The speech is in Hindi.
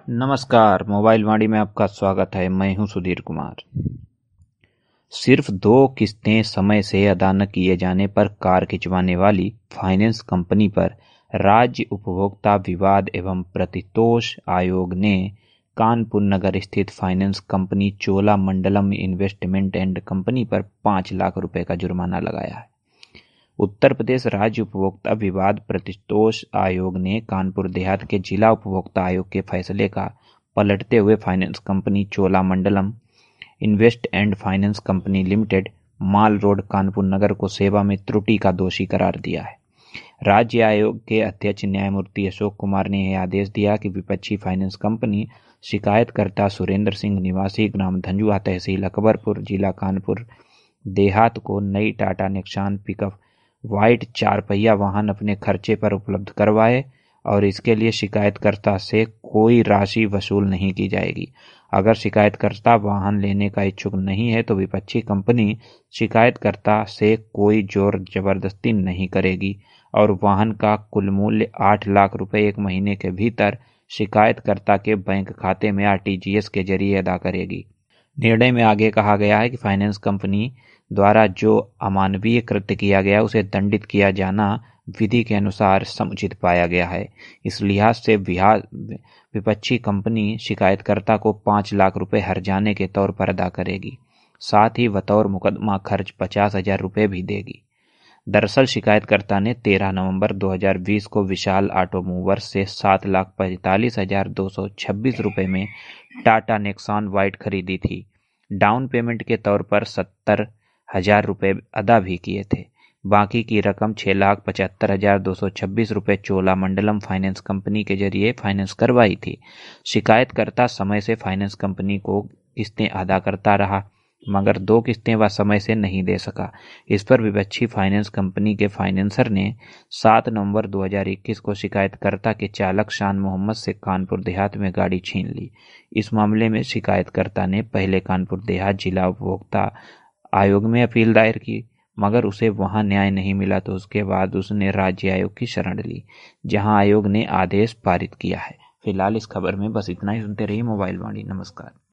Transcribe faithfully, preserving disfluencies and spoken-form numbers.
नमस्कार, मोबाइल वाणी में आपका स्वागत है। मैं हूं सुधीर कुमार। सिर्फ दो किस्तें समय से अदा न किए जाने पर कार खिंचवाने वाली फाइनेंस कंपनी पर राज्य उपभोक्ता विवाद एवं प्रतितोष आयोग ने कानपुर नगर स्थित finance company Cholamandalam investment and company पर पाँच लाख रुपए का जुर्माना लगाया है। उत्तर प्रदेश राज्य उपभोक्ता विवाद प्रतितोष आयोग ने कानपुर देहात के जिला उपभोक्ता आयोग के फैसले का पलटते हुए finance company Cholamandalam invest and finance company limited, mall road, Kanpur Nagar को सेवा में त्रुटि का दोषी करार दिया है। राज्य आयोग के अध्यक्ष न्यायमूर्ति अशोक कुमार ने यह आदेश दिया कि विपक्षी फाइनेंस कंपनी शिकायतकर्ता सुरेंद्र सिंह निवासी ग्राम धंजुआ, तहसील अकबरपुर, जिला कानपुर देहात को नई टाटा नेक्सॉन पिकअप वाइट चार पहिया वाहन अपने खर्चे पर उपलब्ध करवाए और इसके लिए शिकायतकर्ता से कोई राशि वसूल नहीं की जाएगी। अगर शिकायतकर्ता वाहन लेने का इच्छुक नहीं है तो विपक्षी कंपनी शिकायतकर्ता से कोई जोर जबरदस्ती नहीं करेगी और वाहन का कुल मूल्य आठ लाख रुपए एक महीने के भीतर शिकायतकर्ता के बैंक खाते में आर टी जी एस के जरिए अदा करेगी। निर्णय में आगे कहा गया है कि फाइनेंस कंपनी द्वारा जो अमानवीय कृत्य किया गया उसे दंडित किया जाना विधि के अनुसार समुचित पाया गया है। इस लिहाज से विपक्षी कंपनी शिकायतकर्ता को पाँच लाख रुपए हर्जाने के तौर पर अदा करेगी, साथ ही बतौर मुकदमा खर्च पचास हजार रुपये भी देगी। दरअसल शिकायतकर्ता ने तेरह नवंबर दो हज़ार बीस को विशाल ऑटोमूवर्स से सात लाख पैंतालीस हजार दो सौ छब्बीस रुपये में टाटा नेक्सॉन वाइट खरीदी थी। डाउन पेमेंट के तौर पर सत्तर हजार रुपये अदा भी किए थे। बाकी की रकम छः लाख पचहत्तर हजार दो सौ छब्बीस रुपये चोलामंडलम फाइनेंस कंपनी के जरिए फाइनेंस करवाई थी। शिकायतकर्ता समय से फाइनेंस कंपनी को किस्तें अदा करता रहा, मगर दो किस्तें वह समय से नहीं दे सका। इस पर विपक्षी फाइनेंस कंपनी के फाइनेंसर ने सात नवंबर दो हज़ार इक्कीस को शिकायतकर्ता के चालक शान मोहम्मद से कानपुर देहात में गाड़ी छीन ली। इस मामले में शिकायतकर्ता ने पहले कानपुर देहात जिला उपभोक्ता आयोग में अपील दायर की, मगर उसे वहां न्याय नहीं मिला तो उसके बाद उसने राज्य आयोग की शरण ली, जहां आयोग ने आदेश पारित किया है। फिलहाल इस खबर में बस इतना ही। सुनते रहिए मोबाइल वाणी। नमस्कार।